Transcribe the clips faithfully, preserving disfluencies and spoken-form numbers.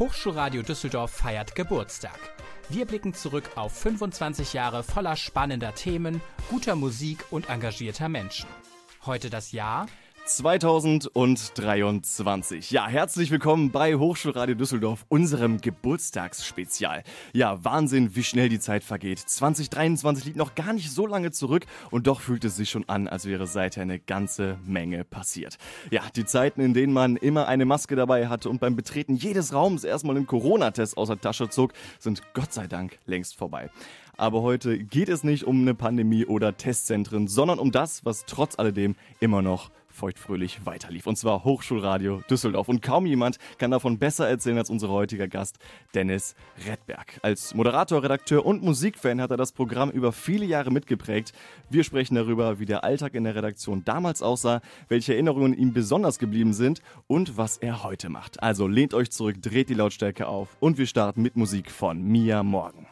Hochschulradio Düsseldorf feiert Geburtstag. Wir blicken zurück auf fünfundzwanzig Jahre voller spannender Themen, guter Musik und engagierter Menschen. Heute das Jahr zweitausenddreiundzwanzig. Ja, herzlich willkommen bei Hochschulradio Düsseldorf, unserem Geburtstagsspezial. Ja, Wahnsinn, wie schnell die Zeit vergeht. zwanzig dreiundzwanzig liegt noch gar nicht so lange zurück und doch fühlt es sich schon an, als wäre seither eine ganze Menge passiert. Ja, die Zeiten, in denen man immer eine Maske dabei hatte und beim Betreten jedes Raums erstmal einen Corona-Test aus der Tasche zog, sind Gott sei Dank längst vorbei. Aber heute geht es nicht um eine Pandemie oder Testzentren, sondern um das, was trotz alledem immer noch feuchtfröhlich weiterlief. Und zwar Hochschulradio Düsseldorf. Und kaum jemand kann davon besser erzählen als unser heutiger Gast Dennis Redberg. Als Moderator, Redakteur und Musikfan hat er das Programm über viele Jahre mitgeprägt. Wir sprechen darüber, wie der Alltag in der Redaktion damals aussah, welche Erinnerungen ihm besonders geblieben sind und was er heute macht. Also lehnt euch zurück, dreht die Lautstärke auf und wir starten mit Musik von Mia Morgen.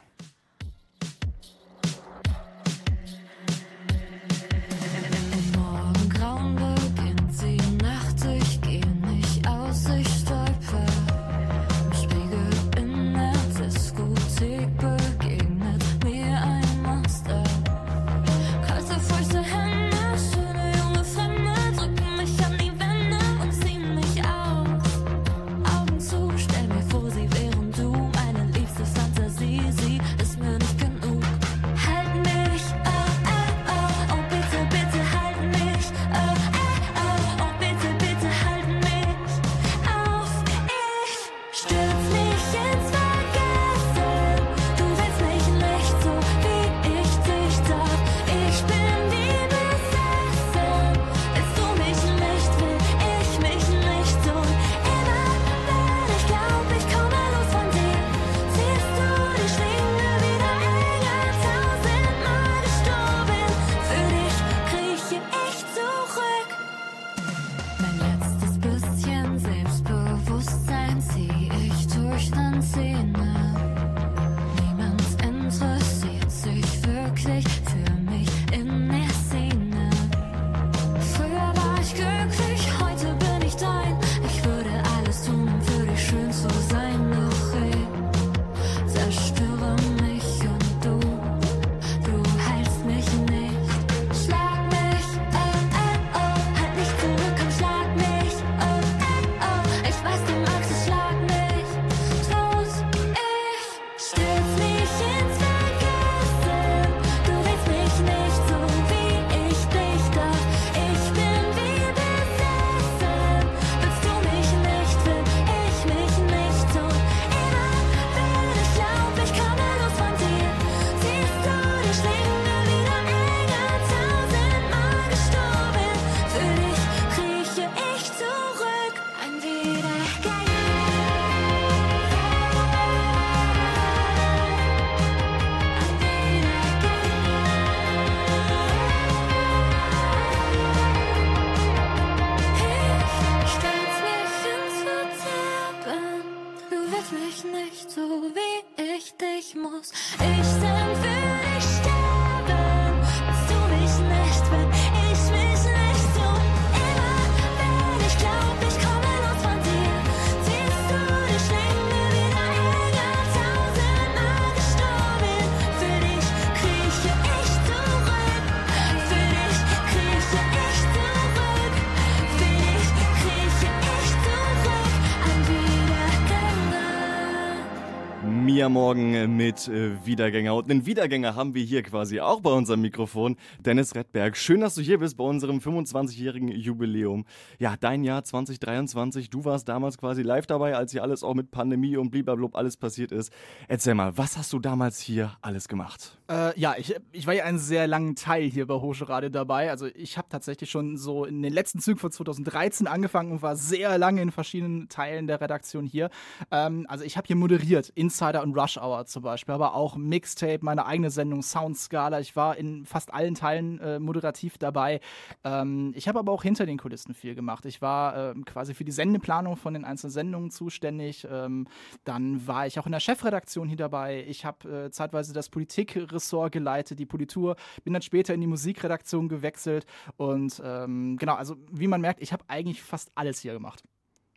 Mia Morgen mit äh, Wiedergänger. Und einen Wiedergänger haben wir hier quasi auch bei unserem Mikrofon. Dennis Redberg, schön, dass du hier bist bei unserem fünfundzwanzigjährigen Jubiläum. Ja, dein Jahr zwanzig dreiundzwanzig, du warst damals quasi live dabei, als hier alles auch mit Pandemie und blablabla alles passiert ist. Erzähl mal, was hast du damals hier alles gemacht? Äh, ja, ich, ich war ja einen sehr langen Teil hier bei Hochschulradio dabei. Also ich habe tatsächlich schon so in den letzten Zügen von zweitausenddreizehn angefangen und war sehr lange in verschiedenen Teilen der Redaktion hier. Ähm, also ich habe hier moderiert, Insider und Rush Hour zum Beispiel, aber auch Mixtape, meine eigene Sendung Soundscala. Ich war in fast allen Teilen äh, moderativ dabei. Ähm, ich habe aber auch hinter den Kulissen viel gemacht. Ich war äh, quasi für die Sendeplanung von den einzelnen Sendungen zuständig. Ähm, dann war ich auch in der Chefredaktion hier dabei. Ich habe äh, zeitweise das Politikressort geleitet, die Politur. Bin dann später in die Musikredaktion gewechselt. Und ähm, genau, also wie man merkt, ich habe eigentlich fast alles hier gemacht.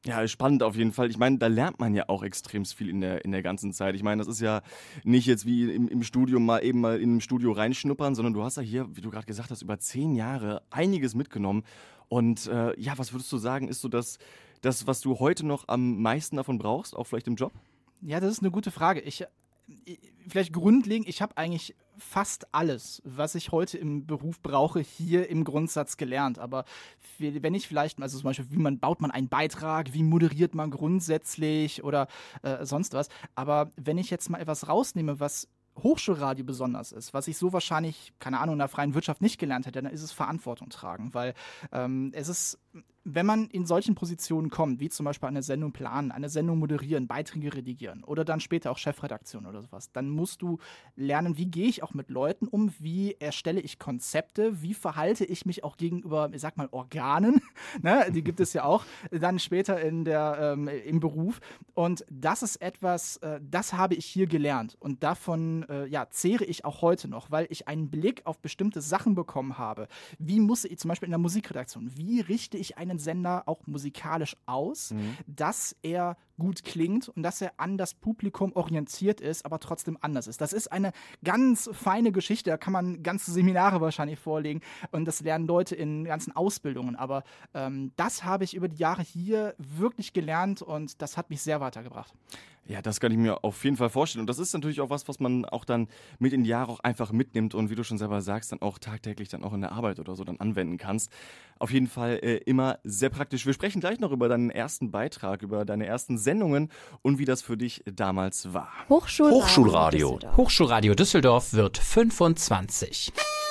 Ja, spannend auf jeden Fall. Ich meine, da lernt man ja auch extrem viel in der, in der ganzen Zeit. Ich meine, das ist ja nicht jetzt wie im, im Studium mal eben mal in einem Studio reinschnuppern, sondern du hast ja hier, wie du gerade gesagt hast, über zehn Jahre einiges mitgenommen. Und äh, ja, was würdest du sagen, ist so das, das, was du heute noch am meisten davon brauchst, auch vielleicht im Job? Ja, das ist eine gute Frage. Ich, ich vielleicht grundlegend, ich habe eigentlich fast alles, was ich heute im Beruf brauche, hier im Grundsatz gelernt. Aber wenn ich vielleicht, also zum Beispiel, wie man baut man einen Beitrag, wie moderiert man grundsätzlich oder äh, sonst was. Aber wenn ich jetzt mal etwas rausnehme, was Hochschulradio besonders ist, was ich so wahrscheinlich, keine Ahnung, in der freien Wirtschaft nicht gelernt hätte, dann ist es Verantwortung tragen, weil ähm, es ist, wenn man in solchen Positionen kommt, wie zum Beispiel eine Sendung planen, eine Sendung moderieren, Beiträge redigieren oder dann später auch Chefredaktion oder sowas, dann musst du lernen, wie gehe ich auch mit Leuten um, wie erstelle ich Konzepte, wie verhalte ich mich auch gegenüber, ich sag mal, Organen, ne? Die gibt es ja auch dann später in der, ähm, im Beruf, und das ist etwas, äh, das habe ich hier gelernt und davon äh, ja, zehre ich auch heute noch, weil ich einen Blick auf bestimmte Sachen bekommen habe. Wie muss ich, zum Beispiel in der Musikredaktion, wie richte ich einen Sender auch musikalisch aus, mhm. dass er gut klingt und dass er an das Publikum orientiert ist, aber trotzdem anders ist. Das ist eine ganz feine Geschichte, da kann man ganze Seminare wahrscheinlich vorlegen und das lernen Leute in ganzen Ausbildungen, aber ähm, das habe ich über die Jahre hier wirklich gelernt und das hat mich sehr weitergebracht. Ja, das kann ich mir auf jeden Fall vorstellen. Und das ist natürlich auch was, was man auch dann mit in die Jahre auch einfach mitnimmt und wie du schon selber sagst, dann auch tagtäglich dann auch in der Arbeit oder so dann anwenden kannst. Auf jeden Fall äh, immer sehr praktisch. Wir sprechen gleich noch über deinen ersten Beitrag, über deine ersten Sendungen und wie das für dich damals war. Hochschulradio. Hochschulradio Düsseldorf, Hochschulradio Düsseldorf wird fünfundzwanzig.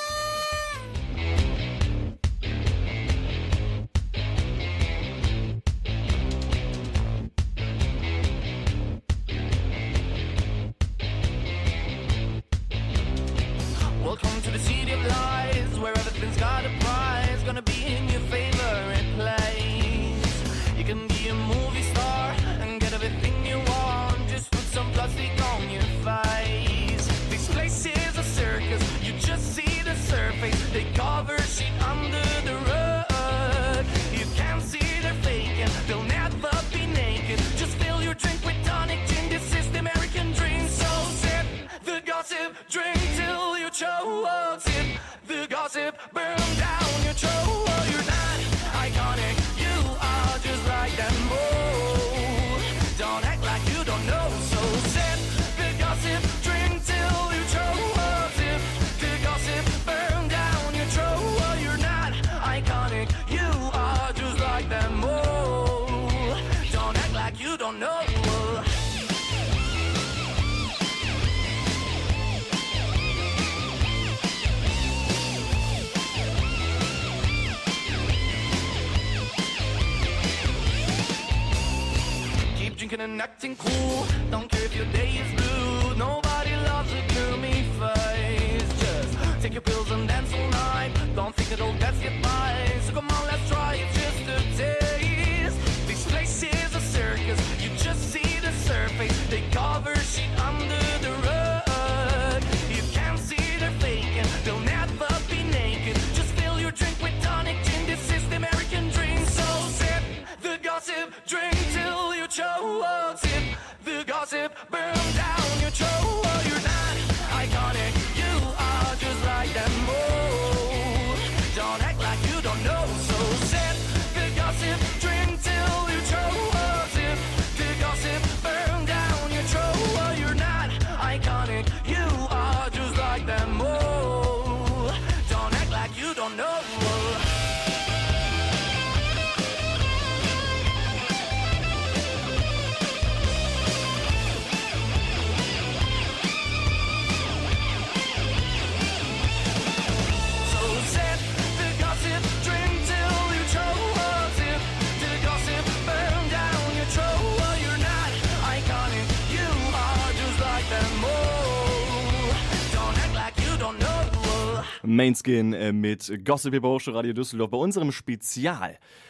And acting cool, don't care if your day is blue. Nobody loves a gloomy face. Just take your pills and dance all night. Don't think it'll pass you by. So come on, let's try it just a taste. This place is a circus, you just see the surface. They cover shit under the rug. You can't see they're faking, they'll never be naked. Just fill your drink with tonic gin. This is the American dream. So sip the gossip, drink till you choke. Sip the gossip, burn down your throat. Oh, you're not iconic, you are just like them. Oh, don't act like you don't know. So sip the gossip, drink till you choke. Sip the gossip, burn down your throat. Oh, you're not iconic, you are just like them. Oh, don't act like you don't know. Mainskin äh, mit Gossip hier bei Hochschulradio Düsseldorf bei unserem Spezial.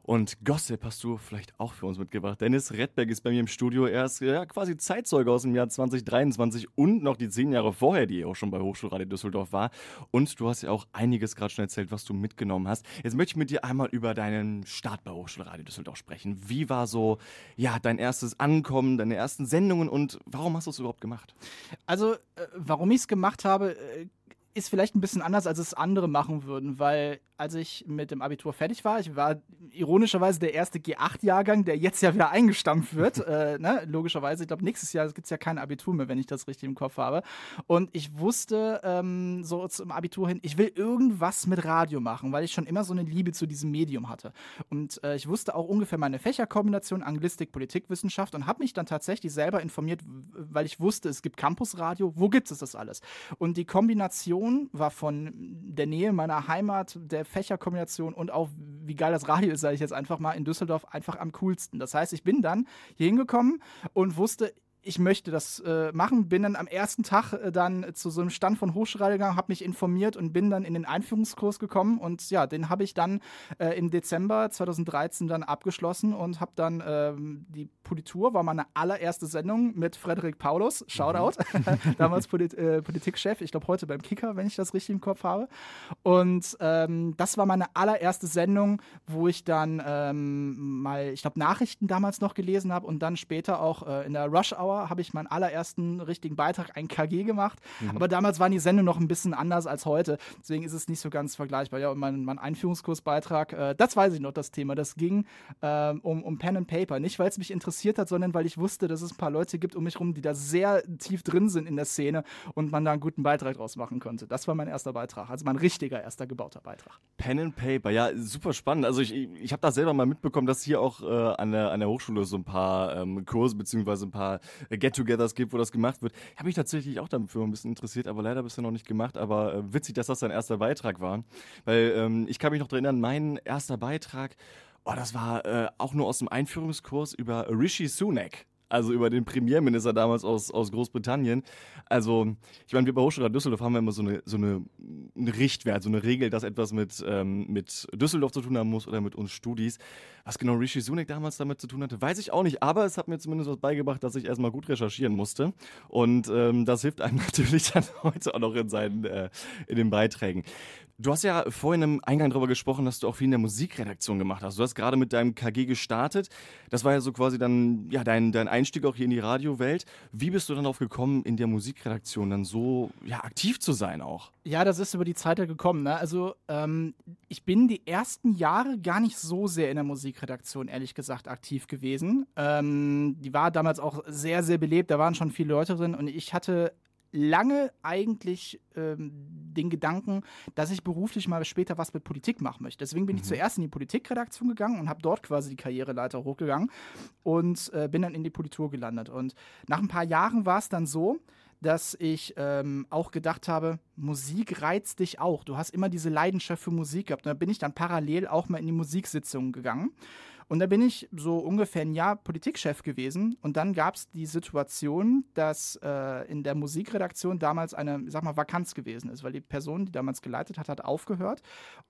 Und Gossip hast du vielleicht auch für uns mitgebracht. Dennis Redberg ist bei mir im Studio. Er ist ja, quasi Zeitzeuge aus dem Jahr zwanzig dreiundzwanzig und noch die zehn Jahre vorher, die er auch schon bei Hochschulradio Düsseldorf war. Und du hast ja auch einiges gerade schon erzählt, was du mitgenommen hast. Jetzt möchte ich mit dir einmal über deinen Start bei Hochschulradio Düsseldorf sprechen. Wie war so ja, dein erstes Ankommen, deine ersten Sendungen und warum hast du es überhaupt gemacht? Also, äh, warum ich es gemacht habe, äh, ist vielleicht ein bisschen anders, als es andere machen würden, weil als ich mit dem Abitur fertig war, ich war ironischerweise der erste G acht Jahrgang, der jetzt ja wieder eingestampft wird, äh, ne? Logischerweise, ich glaube nächstes Jahr gibt es ja kein Abitur mehr, wenn ich das richtig im Kopf habe. Und ich wusste ähm, so zum Abitur hin, ich will irgendwas mit Radio machen, weil ich schon immer so eine Liebe zu diesem Medium hatte. Und äh, ich wusste auch ungefähr meine Fächerkombination Anglistik, Politikwissenschaft und habe mich dann tatsächlich selber informiert, weil ich wusste, es gibt Campusradio, wo gibt es das alles? Und die Kombination war von der Nähe meiner Heimat, der Fächerkombination und auch, wie geil das Radio ist, sage ich jetzt einfach mal, in Düsseldorf einfach am coolsten. Das heißt, ich bin dann hier hingekommen und wusste, ich möchte das äh, machen, bin dann am ersten Tag äh, dann zu so einem Stand von Hochschulradio gegangen, habe mich informiert und bin dann in den Einführungskurs gekommen und ja, den habe ich dann äh, im Dezember zweitausenddreizehn dann abgeschlossen und habe dann ähm, die Politur, war meine allererste Sendung mit Frederik Paulus, Shoutout, mhm. damals Polit äh, Politikchef, ich glaube heute beim Kicker, wenn ich das richtig im Kopf habe. Und ähm, das war meine allererste Sendung, wo ich dann ähm, mal, ich glaube, Nachrichten damals noch gelesen habe und dann später auch äh, in der Rush Hour habe ich meinen allerersten richtigen Beitrag, ein K G, gemacht. Mhm. Aber damals waren die Sendungen noch ein bisschen anders als heute. Deswegen ist es nicht so ganz vergleichbar. Ja, und mein, mein Einführungskursbeitrag, äh, das weiß ich noch, das Thema. Das ging äh, um, um Pen and Paper. Nicht, weil es mich interessiert hat, sondern weil ich wusste, dass es ein paar Leute gibt um mich rum, die da sehr tief drin sind in der Szene und man da einen guten Beitrag draus machen konnte. Das war mein erster Beitrag. Also mein richtiger erster gebauter Beitrag. Pen and Paper, ja, super spannend. Also ich, ich habe da selber mal mitbekommen, dass hier auch äh, an, der, an der Hochschule so ein paar ähm, Kurse beziehungsweise ein paar Get-Togethers gibt, wo das gemacht wird. Ich habe mich tatsächlich auch dafür ein bisschen interessiert, aber leider bisher noch nicht gemacht. Aber äh, witzig, dass das dein erster Beitrag war. Weil ähm, ich kann mich noch daran erinnern, mein erster Beitrag, oh, das war äh, auch nur aus dem Einführungskurs über Rishi Sunak. Also über den Premierminister damals aus, aus Großbritannien. Also, ich meine, wir bei Hochschulradio Düsseldorf haben wir immer so eine, so eine, eine Richtwert, so eine Regel, dass etwas mit, ähm, mit Düsseldorf zu tun haben muss oder mit uns Studis. Was genau Rishi Sunak damals damit zu tun hatte, weiß ich auch nicht. Aber es hat mir zumindest was beigebracht, dass ich erstmal gut recherchieren musste. Und ähm, das hilft einem natürlich dann heute auch noch in, seinen, äh, in den Beiträgen. Du hast ja vorhin im Eingang darüber gesprochen, dass du auch viel in der Musikredaktion gemacht hast. Du hast gerade mit deinem K G gestartet. Das war ja so quasi dann ja, dein, dein Einstieg auch hier in die Radiowelt. Wie bist du dann darauf gekommen, in der Musikredaktion dann so ja, aktiv zu sein auch? Ja, das ist über die Zeit ja gekommen. Ne? Also ähm, ich bin die ersten Jahre gar nicht so sehr in der Musikredaktion, ehrlich gesagt, aktiv gewesen. Ähm, die war damals auch sehr, sehr belebt. Da waren schon viele Leute drin und ich hatte lange eigentlich ähm, den Gedanken, dass ich beruflich mal später was mit Politik machen möchte. Deswegen bin mhm. ich zuerst in die Politikredaktion gegangen und habe dort quasi die Karriereleiter hochgegangen und äh, bin dann in die Politur gelandet. Und nach ein paar Jahren war es dann so, dass ich ähm, auch gedacht habe, Musik reizt dich auch. Du hast immer diese Leidenschaft für Musik gehabt. Und da bin ich dann parallel auch mal in die Musiksitzungen gegangen. Und da bin ich so ungefähr ein Jahr Politikchef gewesen. Und dann gab es die Situation, dass äh, in der Musikredaktion damals eine, ich sag mal, Vakanz gewesen ist, weil die Person, die damals geleitet hat, hat aufgehört.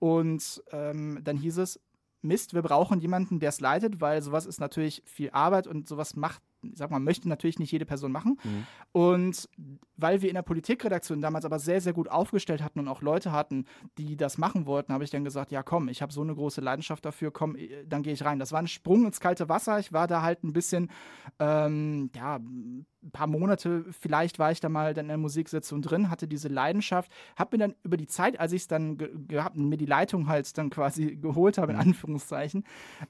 Und ähm, dann hieß es, Mist, wir brauchen jemanden, der es leitet, weil sowas ist natürlich viel Arbeit und sowas macht, ich sag mal, möchte natürlich nicht jede Person machen. Mhm. Und weil wir in der Politikredaktion damals aber sehr, sehr gut aufgestellt hatten und auch Leute hatten, die das machen wollten, habe ich dann gesagt, ja komm, ich habe so eine große Leidenschaft dafür, komm, dann gehe ich rein. Das war ein Sprung ins kalte Wasser. Ich war da halt ein bisschen, ähm, ja, ein paar Monate vielleicht war ich da mal dann in der Musiksitzung drin, hatte diese Leidenschaft, habe mir dann über die Zeit, als ich es dann ge- gehabt, mir die Leitung halt dann quasi geholt habe, in Anführungszeichen,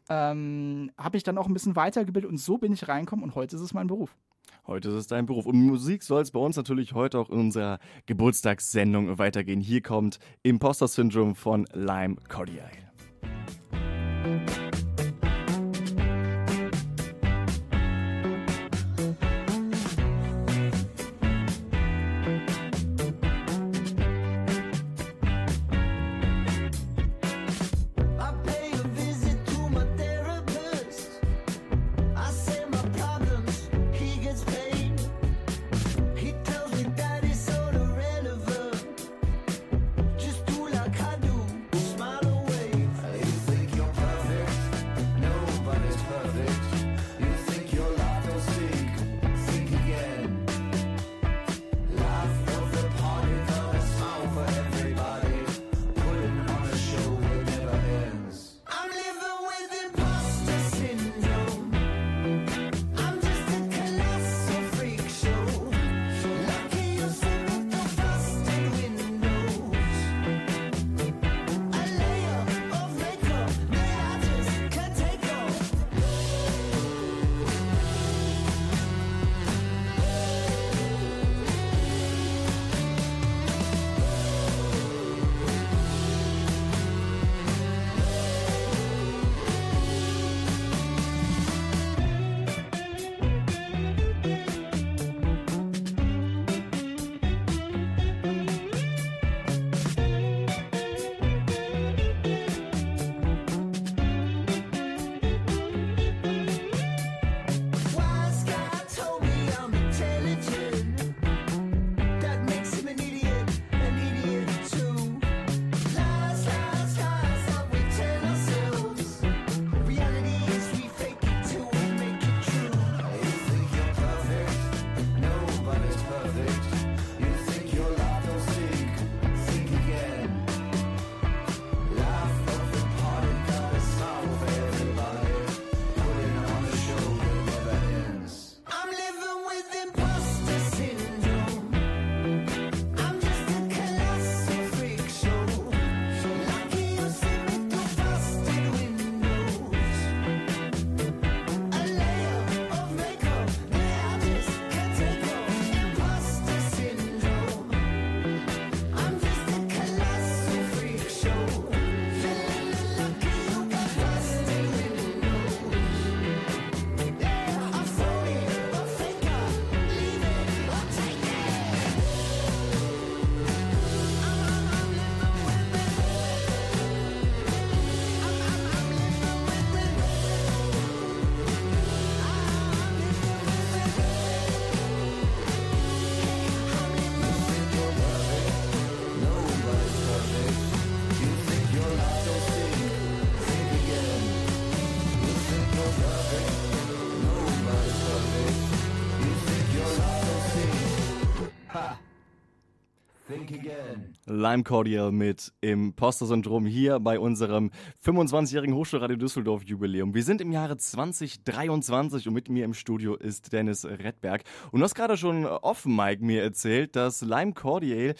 ähm, habe ich dann auch ein bisschen weitergebildet und so bin ich reingekommen und heute ist es mein Beruf. Heute ist es dein Beruf. Und Musik soll es bei uns natürlich heute auch in unserer Geburtstagssendung weitergehen. Hier kommt Imposter Syndrome von Lime Cordial. Just do like I do, smile away. Lime Cordiale mit Imposter-Syndrom hier bei unserem fünfundzwanzigjährigen Hochschulradio Düsseldorf Jubiläum. Wir sind im Jahre zwanzig dreiundzwanzig und mit mir im Studio ist Dennis Redberg. Und du hast gerade schon off-Mic mir erzählt, dass Lime Cordiale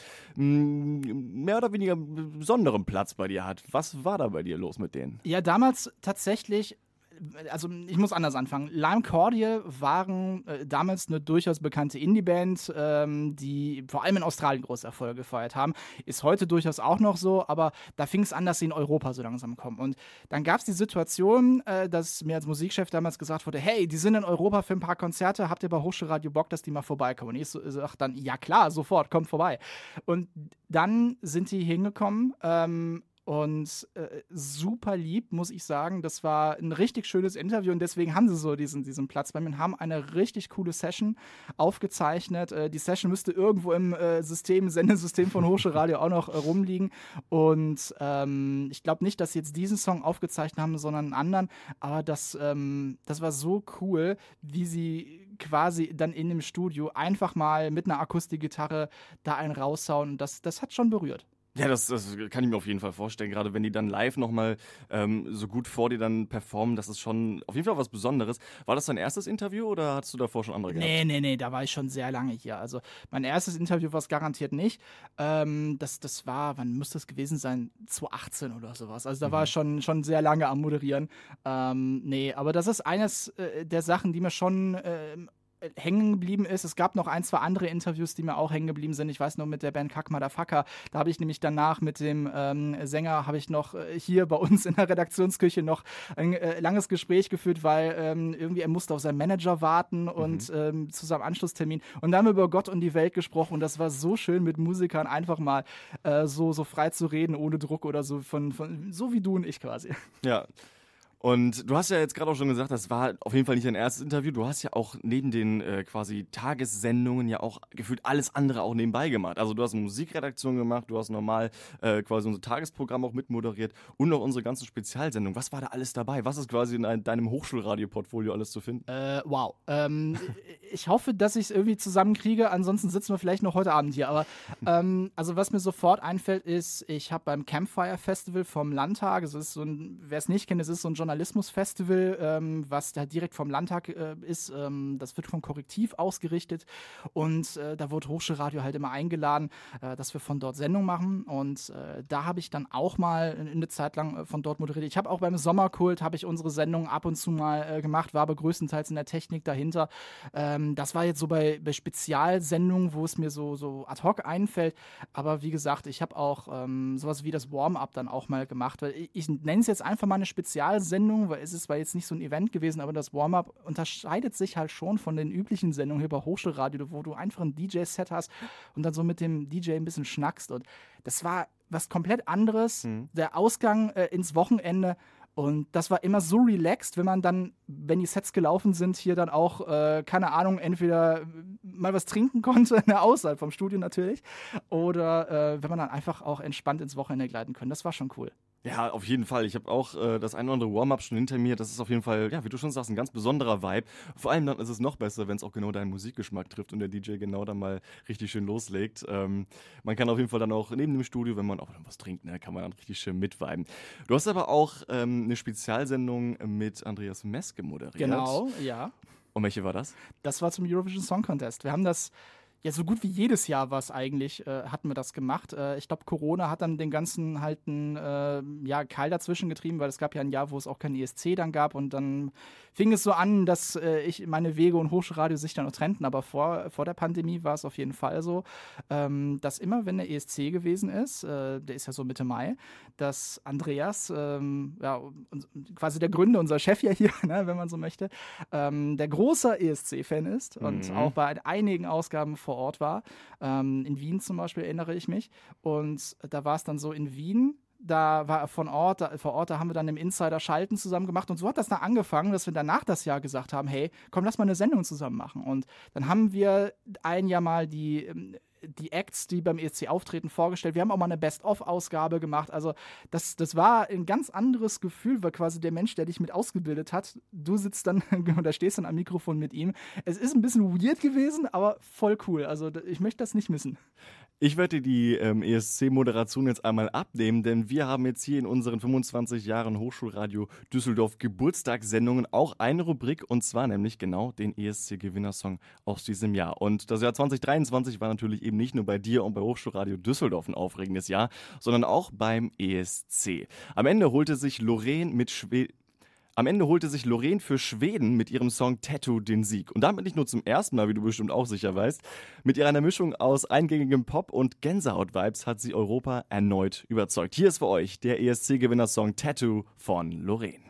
mh, mehr oder weniger einen besonderen Platz bei dir hat. Was war da bei dir los mit denen? Ja, damals tatsächlich. Also ich muss anders anfangen. Lime Cordiale waren äh, damals eine durchaus bekannte Indie-Band, ähm, die vor allem in Australien große Erfolge gefeiert haben. Ist heute durchaus auch noch so, aber da fing es an, dass sie in Europa so langsam kommen. Und dann gab es die Situation, äh, dass mir als Musikchef damals gesagt wurde, hey, die sind in Europa für ein paar Konzerte, habt ihr bei Hochschulradio Bock, dass die mal vorbeikommen? Und ich so, sag dann, ja klar, sofort, kommt vorbei. Und dann sind die hingekommen, ähm, Und äh, super lieb, muss ich sagen. Das war ein richtig schönes Interview und deswegen haben sie so diesen, diesen Platz bei mir und haben eine richtig coole Session aufgezeichnet. Äh, die Session müsste irgendwo im äh, System, Sendesystem von Hochschulradio auch noch äh, rumliegen. Und ähm, ich glaube nicht, dass sie jetzt diesen Song aufgezeichnet haben, sondern einen anderen. Aber das, ähm, das war so cool, wie sie quasi dann in dem Studio einfach mal mit einer Akustikgitarre da einen raushauen. Das, das hat schon berührt. Ja, das, das kann ich mir auf jeden Fall vorstellen. Gerade wenn die dann live nochmal ähm, so gut vor dir dann performen, das ist schon auf jeden Fall was Besonderes. War das dein erstes Interview oder hattest du davor schon andere gehabt? Nee, nee, nee, da war ich schon sehr lange hier. Also mein erstes Interview war es garantiert nicht. Ähm, das, das war, wann müsste es gewesen sein? zweitausendachtzehn oder sowas. Also da Mhm. war ich schon, schon sehr lange am Moderieren. Ähm, nee, aber das ist eines äh, der Sachen, die mir schon äh, hängen geblieben ist. Es gab noch ein, zwei andere Interviews, die mir auch hängen geblieben sind. Ich weiß noch mit der Band Kack Motherfucker. Da habe ich nämlich danach mit dem ähm, Sänger, habe ich noch äh, hier bei uns in der Redaktionsküche noch ein äh, langes Gespräch geführt, weil ähm, irgendwie er musste auf seinen Manager warten und mhm. ähm, zu seinem Anschlusstermin. Und dann haben wir über Gott und die Welt gesprochen und das war so schön, mit Musikern einfach mal äh, so, so frei zu reden, ohne Druck oder so, von, von so wie du und ich quasi. Ja. Und du hast ja jetzt gerade auch schon gesagt, das war auf jeden Fall nicht dein erstes Interview. Du hast ja auch neben den äh, quasi Tagessendungen ja auch gefühlt alles andere auch nebenbei gemacht. Also du hast eine Musikredaktion gemacht, du hast normal äh, quasi unser Tagesprogramm auch mitmoderiert und noch unsere ganzen Spezialsendungen. Was war da alles dabei? Was ist quasi in ein, deinem Hochschulradio-Portfolio alles zu finden? Äh, wow. Ähm, ich hoffe, dass ich es irgendwie zusammenkriege. Ansonsten sitzen wir vielleicht noch heute Abend hier. Aber ähm, also was mir sofort einfällt, ist, ich habe beim Campfire Festival vom Landtag, es ist so ein, wer es nicht kennt, es ist so ein Journalismusfestival, ähm, was da direkt vom Landtag äh, ist. Ähm, das wird vom Korrektiv ausgerichtet und äh, da wurde Hochschulradio halt immer eingeladen, äh, dass wir von dort Sendung machen und äh, da habe ich dann auch mal eine Zeit lang äh, von dort moderiert. Ich habe auch beim Sommerkult, habe ich unsere Sendung ab und zu mal äh, gemacht, war aber größtenteils in der Technik dahinter. Ähm, das war jetzt so bei, bei Spezialsendungen, wo es mir so, so ad hoc einfällt, aber wie gesagt, ich habe auch ähm, sowas wie das Warm-Up dann auch mal gemacht, weil ich, ich nenne es jetzt einfach mal eine Spezialsendung, weil es ist zwar jetzt nicht so ein Event gewesen, aber das Warm-Up unterscheidet sich halt schon von den üblichen Sendungen hier bei Hochschulradio, wo du einfach ein D J-Set hast und dann so mit dem D J ein bisschen schnackst. Und das war was komplett anderes. Mhm. Der Ausgang äh, ins Wochenende. Und das war immer so relaxed, wenn man dann, wenn die Sets gelaufen sind, hier dann auch, äh, keine Ahnung, entweder mal was trinken konnte, außerhalb vom Studio natürlich, oder äh, wenn man dann einfach auch entspannt ins Wochenende gleiten können. Das war schon cool. Ja, auf jeden Fall. Ich habe auch äh, das ein oder andere Warm-Up schon hinter mir. Das ist auf jeden Fall, ja, wie du schon sagst, ein ganz besonderer Vibe. Vor allem dann ist es noch besser, wenn es auch genau deinen Musikgeschmack trifft und der D J genau dann mal richtig schön loslegt. Ähm, man kann auf jeden Fall dann auch neben dem Studio, wenn man auch dann was trinkt, ne, kann man dann richtig schön mitviben. Du hast aber auch ähm, eine Spezialsendung mit Andreas Meske moderiert. Genau, ja. Und welche war das? Das war zum Eurovision Song Contest. Wir haben das ja so gut wie jedes Jahr was eigentlich, äh, hatten wir das gemacht. Äh, ich glaube, Corona hat dann den ganzen halt einen äh, ja, Keil dazwischen getrieben, weil es gab ja ein Jahr, wo es auch kein E S C dann gab und dann fing es so an, dass äh, ich meine Wege und Hochschulradio sich dann noch trennten, aber vor, vor der Pandemie war es auf jeden Fall so, ähm, dass immer, wenn der E S C gewesen ist, äh, der ist ja so Mitte Mai, dass Andreas, ähm, ja, quasi der Gründer, unser Chef ja hier, ne, wenn man so möchte, ähm, der großer E S C-Fan ist mhm. und auch bei einigen Ausgaben vor Ort war. Ähm, in Wien zum Beispiel erinnere ich mich. Und da war es dann so in Wien, da war er von Ort, da, vor Ort, da haben wir dann im Insider Schalten zusammen gemacht und so hat das dann angefangen, dass wir danach das Jahr gesagt haben, hey, komm, lass mal eine Sendung zusammen machen. Und dann haben wir ein Jahr mal die die Acts, die beim E S C auftreten, vorgestellt. Wir haben auch mal eine Best-of-Ausgabe gemacht. Also das, das war ein ganz anderes Gefühl, weil quasi der Mensch, der dich mit ausgebildet hat, du sitzt dann oder stehst dann am Mikrofon mit ihm. Es ist ein bisschen weird gewesen, aber voll cool. Also ich möchte das nicht missen. Ich werde die ähm, E S C-Moderation jetzt einmal abnehmen, denn wir haben jetzt hier in unseren fünfundzwanzig Jahren Hochschulradio Düsseldorf Geburtstagssendungen auch eine Rubrik, und zwar nämlich genau den E S C-Gewinnersong aus diesem Jahr. Und das Jahr zwanzig dreiundzwanzig war natürlich eben nicht nur bei dir und bei Hochschulradio Düsseldorf ein aufregendes Jahr, sondern auch beim E S C. Am Ende holte sich Loreen mit Schweden Am Ende holte sich Loreen für Schweden mit ihrem Song Tattoo den Sieg. Und damit nicht nur zum ersten Mal, wie du bestimmt auch sicher weißt. Mit ihrer Mischung aus eingängigem Pop und Gänsehaut-Vibes hat sie Europa erneut überzeugt. Hier ist für euch der E S C-Gewinnersong Tattoo von Loreen.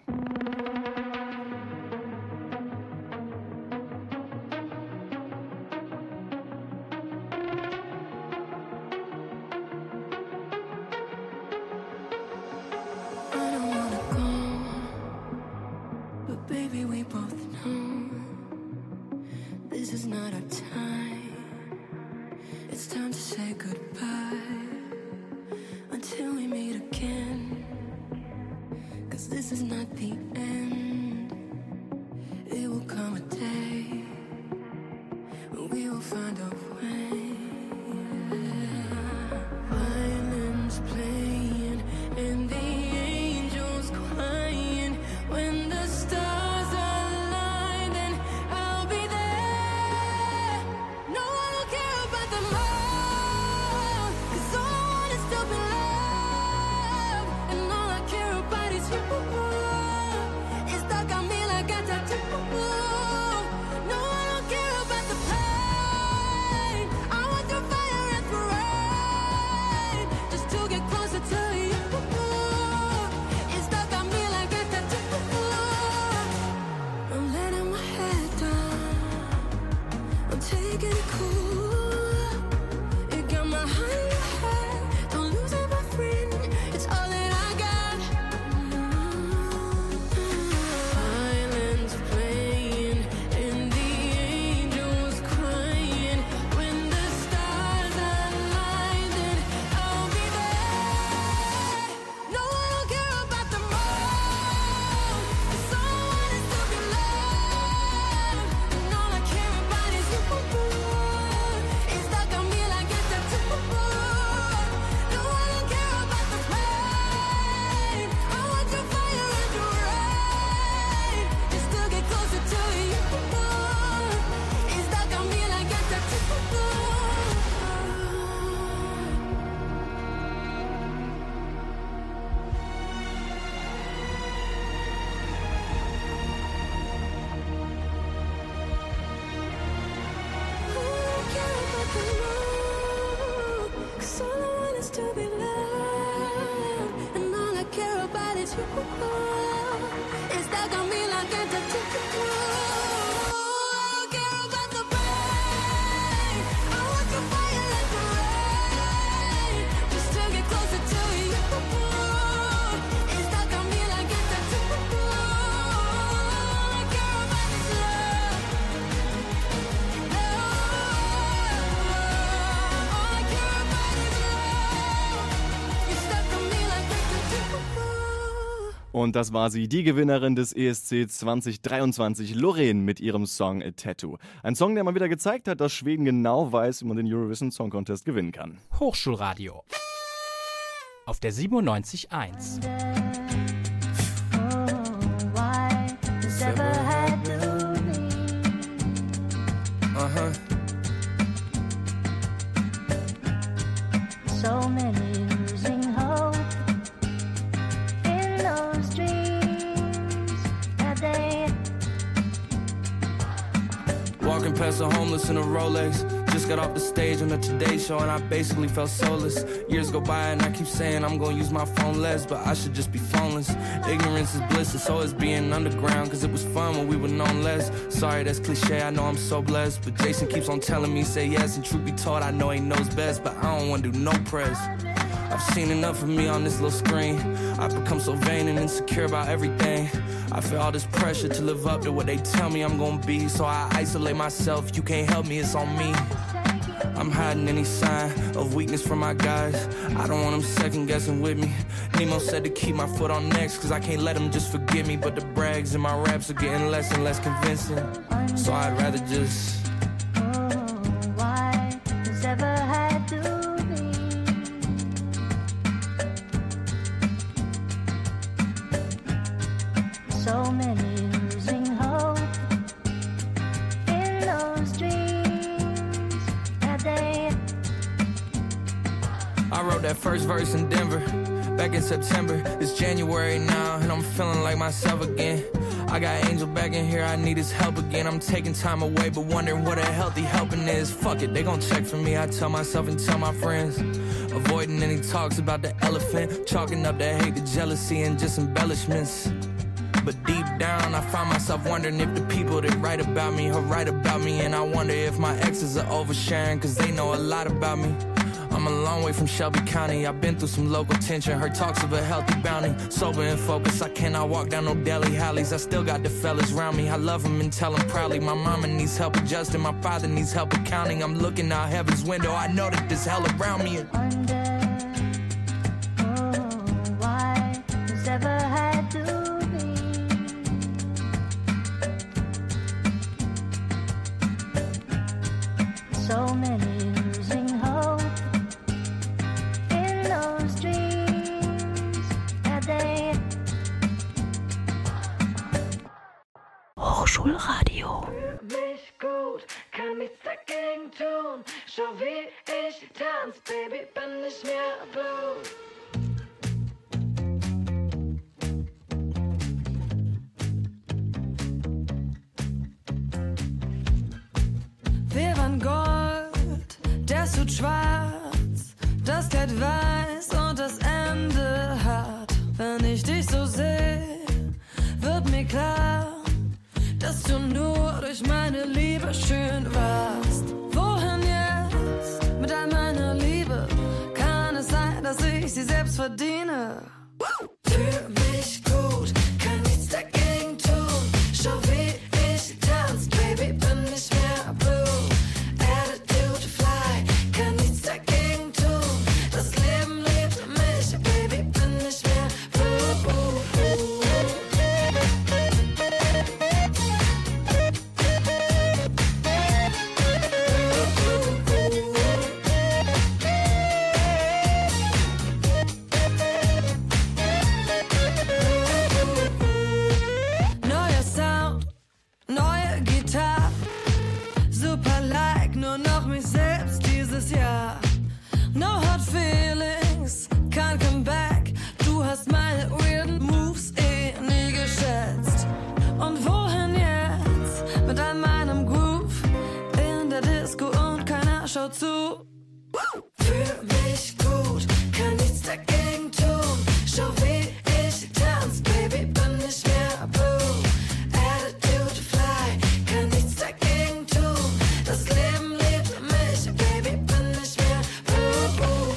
Und das war sie, die Gewinnerin des E S C zwanzig dreiundzwanzig, Loreen, mit ihrem Song A Tattoo. Ein Song, der mal wieder gezeigt hat, dass Schweden genau weiß, wie man den Eurovision Song Contest gewinnen kann. Hochschulradio auf der siebenundneunzig Komma eins. Uh-huh. So many losing hope in those dreams that they walking past a homeless in a Rolex. Just got off the stage on the Today Show and I basically felt soulless. Years go by and I keep saying I'm gonna use my phone less, but I should just be phoneless. Ignorance is bliss and so is being underground, cause it was fun when we were known less. Sorry, that's cliche, I know I'm so blessed, but Jason keeps on telling me say yes, and truth be told I know he knows best, but I don't wanna do no press. I've seen enough of me on this little screen. I've become so vain and insecure about everything. I feel all this pressure to live up to what they tell me I'm gonna be, so I isolate myself. You can't help me, it's on me. I'm hiding any sign of weakness from my guys. I don't want them second guessing with me. Nemo said to keep my foot on next, cause I can't let them just forget me. But the brags in my raps are getting less and less convincing, so I'd rather just Why has ever had to So many losing hope in those dreams that they. I wrote that first verse in Denver back in September. It's January now and I'm feeling like myself again. I got Angel back in here, I need his help again. I'm taking time away but wondering what a healthy helping is. Fuck it, they gon' check for me, I tell myself and tell my friends. Avoiding any talks about the elephant, chalking up the hate, the jealousy and just embellishments. But deep down I find myself wondering if the people that write about me are right about me. And I wonder if my exes are oversharing cause they know a lot about me. I'm a long way from Shelby County, I've been through some local tension. Heard talks of a healthy bounty, sober and focused. I cannot walk down no deli alleys, I still got the fellas around me. I love them and tell them proudly. My mama needs help adjusting, my father needs help accounting. I'm looking out heaven's window, I know that there's hell around me. Wonder, oh, why this ever had to be. So many losing hope in those dreams that they. Hochschulradio. Mich gut, kann nichts dagegen tun. Schau wie ich tanz, Baby, bin nicht mehr blue. Wir waren Gold, der Suit schwarz, das Kleid weiß und das Ende hart. Wenn ich dich so sehe, wird mir klar, dass du nur durch meine Liebe schön warst. Wohin jetzt mit all meiner Liebe? Kann es sein, dass ich sie selbst verdiene? Für mich gut, kann nichts dagegen tun. Schau wie ich tanz, Baby, bin nicht mehr blue. Attitude fly, kann nichts dagegen tun. Das Leben liebt mich, Baby, bin nicht mehr blue. Neuer Sound, neue Gitarre, super like, nur noch mich selbst dieses Jahr. No hard feelings, kein Comeback, du hast meine weirden Moves eh nie geschätzt. Und wohin jetzt mit all meinem Groove in der Disco und keiner schaut zu? Für mich gut, kann nichts dagegen tun. Schau wie ich tanz, Baby, bin nicht mehr blue. Attitude fly, kann nichts dagegen tun. Das Leben liebt mich, Baby, bin nicht mehr blue.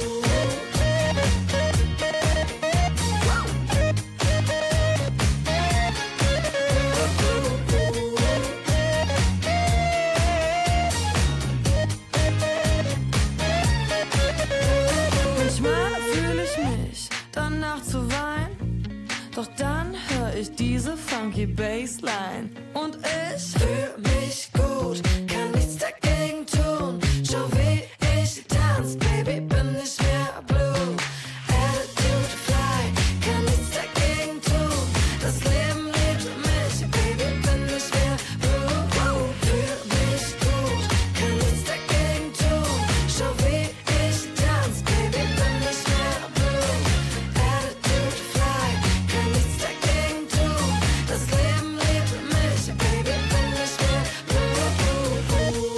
Manchmal fühle ich mich danach zu weinen, doch dann höre ich diese funky Bassline und ich fühle mich gut, kann nichts dagegen tun. Schau wie ich tanz, Baby, bin nicht mehr blue. Attitude fly, kann nichts dagegen tun. Das Leben liebt mich, Baby, bin nicht mehr blue. Fühl mich gut, kann nichts dagegen tun. Schau wie ich tanz, Baby, bin nicht mehr blue. Attitude fly, kann nichts dagegen tun. Das Leben liebt mich, Baby, bin nicht mehr blue.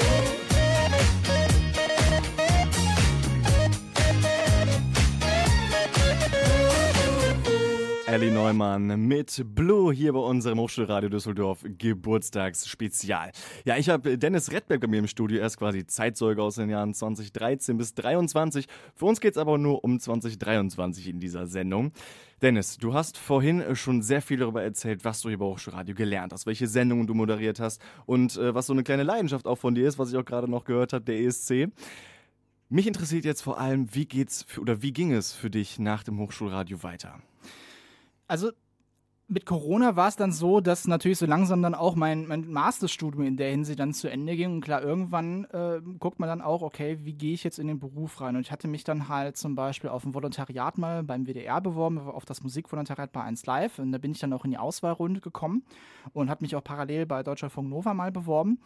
Ellie Neumann mit Blue hier bei unserem Hochschulradio Düsseldorf Geburtstagsspezial. Ja, ich habe Dennis Redberg bei mir im Studio. Er ist quasi Zeitzeuge aus den Jahren zwanzig dreizehn bis dreiundzwanzig. Für uns geht es aber nur um zwanzig dreiundzwanzig in dieser Sendung. Dennis, du hast vorhin schon sehr viel darüber erzählt, was du hier bei Hochschulradio gelernt hast, welche Sendungen du moderiert hast und äh, was so eine kleine Leidenschaft auch von dir ist, was ich auch gerade noch gehört habe, der E S C. Mich interessiert jetzt vor allem, wie geht's für, oder wie ging es für dich nach dem Hochschulradio weiter? Also, Mit Corona war es dann so, dass natürlich so langsam dann auch mein, mein Masterstudium in der Hinsicht dann zu Ende ging. Und klar, irgendwann äh, guckt man dann auch, okay, wie gehe ich jetzt in den Beruf rein? Und ich hatte mich dann halt zum Beispiel auf ein Volontariat mal beim W D R beworben, auf das Musikvolontariat bei eins Live. Und da bin ich dann auch in die Auswahlrunde gekommen und habe mich auch parallel bei Deutschlandfunk Nova mal beworben.